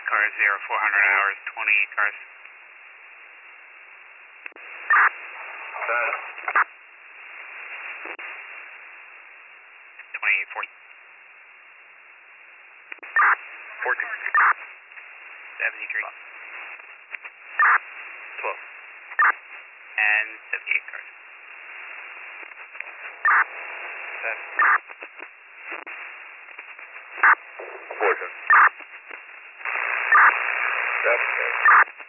cars, 0400 hours, 20 cars. 20, 40. 14. 73. 12. And 78 cars. 7. 14. 7.